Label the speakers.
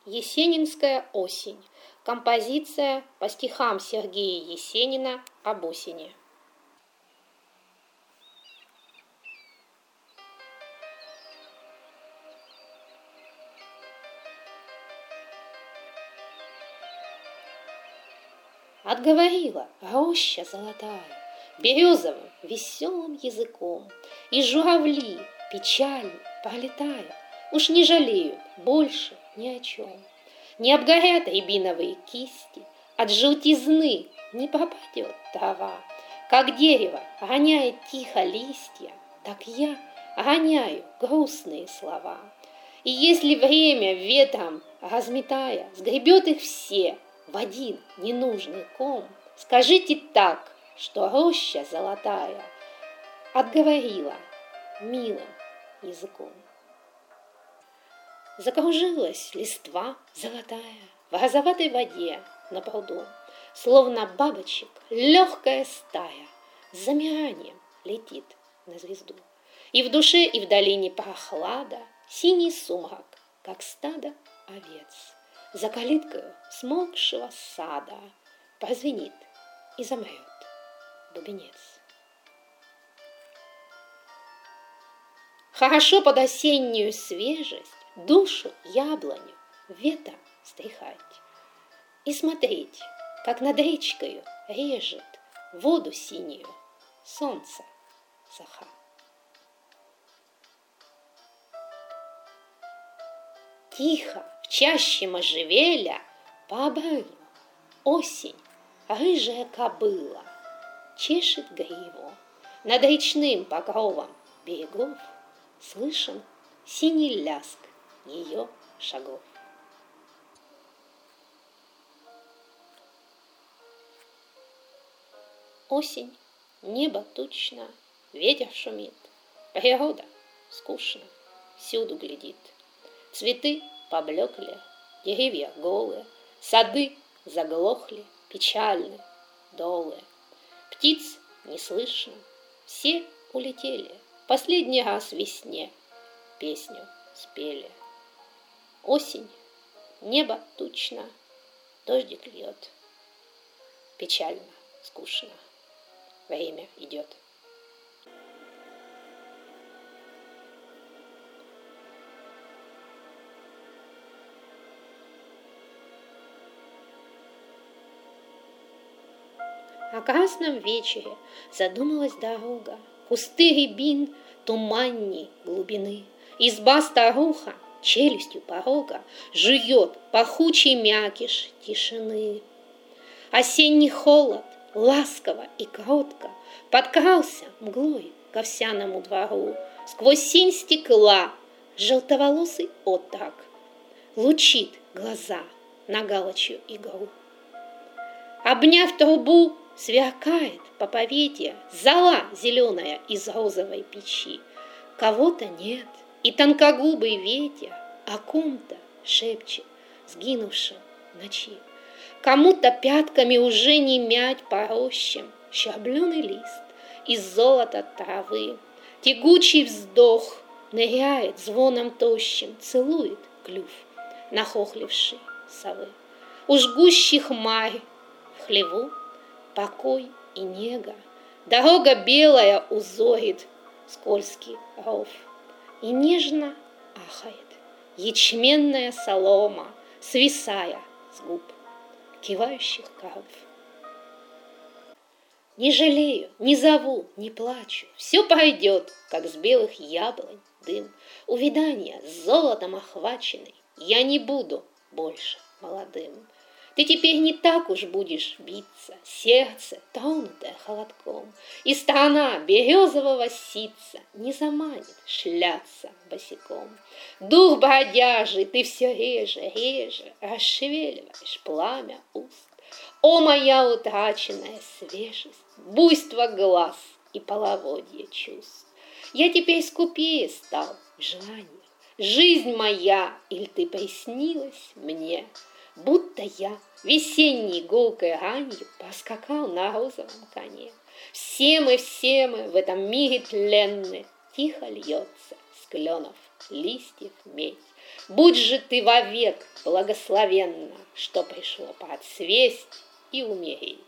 Speaker 1: Есенинская осень. Композиция по стихам Сергея Есенина об осени. Отговорила роща золотая березовым веселым языком, и журавли печально пролетая уж не жалеют больше ни о чем. Не обгорят рябиновые кисти, от желтизны не пропадет трава. Как дерево роняет тихо листья, так я роняю грустные слова. И если время ветром разметая сгребет их все в один ненужный ком, скажите так, что роща золотая отговорила милым языком. Закружилась листва золотая в розоватой воде на пруду, словно бабочек легкая стая с замиранием летит на звезду. И в душе, и в долине прохлада, синий сумрак, как стадо овец. За калиткою смолкшего сада прозвенит и замрет бубенец. Хорошо под осеннюю свежесть душу яблоню ветром стряхать и смотреть, как над речкою режет воду синюю солнце саха. Тихо в чаще можжевеля по обрыву осень, рыжая кобыла, чешет гриву. Над речным покровом берегов слышен синий ляск ее шагов. Осень, небо тучно, ветер шумит, природа скучно, всюду глядит. Цветы поблекли, деревья голые, сады заглохли, печальны, долые. Птиц не слышно, все улетели, последний раз весне песню спели. Осень, небо тучно, дождик льет, печально, скучно, время идет. О красном вечере задумалась дорога, кусты рябин туманней глубины. Изба-старуха челюстью порога жует пахучий мякиш тишины. Осенний холод ласково и кротко подкрался мглой к овсяному двору. Сквозь синь стекла желтоволосый отрок лучит глаза на галочью игру. Обняв трубу, сверкает по поведье зола зеленая из розовой печи. Кого-то нет, и тонкогубый ветер о ком-то шепчет, сгинувшем в ночи. Кому-то пятками уже не мять по рощам щербленый лист из золота травы. Тягучий вздох ныряет звоном тощим, целует клюв нахохлившей совы. У жгущих хмарь в хлеву покой и нега, дорога белая узорит скользкий ров, и нежно ахает ячменная солома, свисая с губ кивающих коров. Не жалею, не зову, не плачу, все пойдет, как с белых яблонь дым. Увядания с золотом охваченный, я не буду больше молодым. Ты теперь не так уж будешь биться, сердце, тронутое холодком, и страна березового ситца не заманит шляться босиком. Дух бродяжий ты все реже, реже расшевеливаешь пламя уст. О, моя утраченная свежесть, буйство глаз и половодье чувств! Я теперь скупее стал в желаниях. Жизнь моя, иль ты приснилась мне, будто я весенней гулкой ранью поскакал на розовом коне. Все мы в этом мире тленны, тихо льется с кленов листьев медь. Будь же ты вовек благословенна, что пришло по отсвесть и умереть.